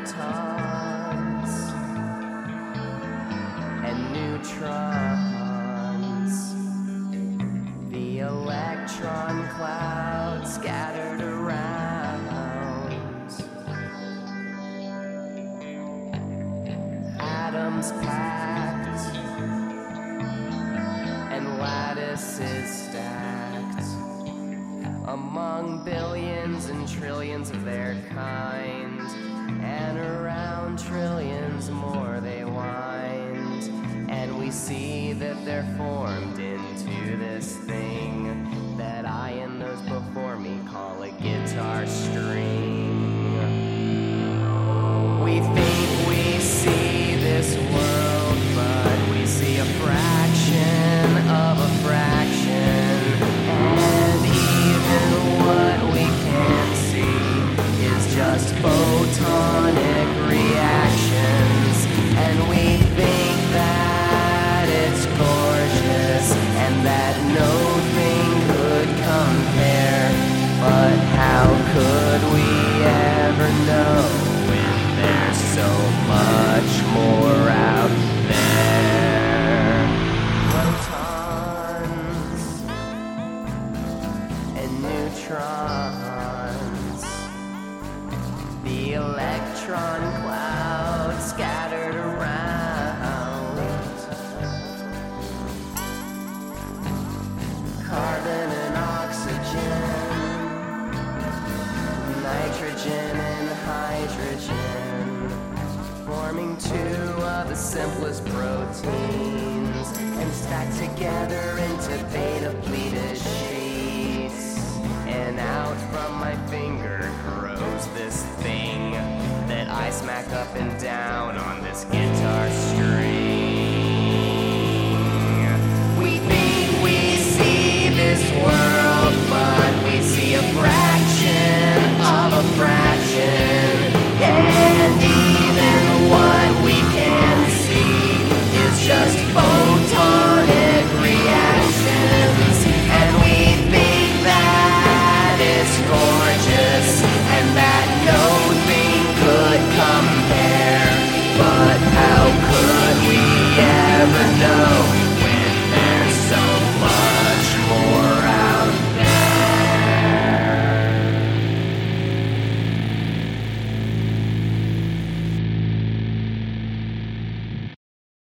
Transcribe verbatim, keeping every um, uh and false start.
protons and neutrons, the electron cloud scattered around, atoms packed and lattices stacked among billions and trillions of their kind, and around trillions more they wind, and we see that they're formed into this thing that I and those before me call a guitar string. We think we see this world, but we see a fraction of a fraction, and even what we can see is just photonic reactions, and we think that it's gorgeous and that no thing could compare, but how could we ever know when there's so much more out there? Protons and neutrons, the electron cloud scattered around, carbon and oxygen, nitrogen and hydrogen, forming two of the simplest proteins, and stacked together into beta pleated sheets. And out from my finger grows this thing that I smack up and down on this guitar string. We think we see this world,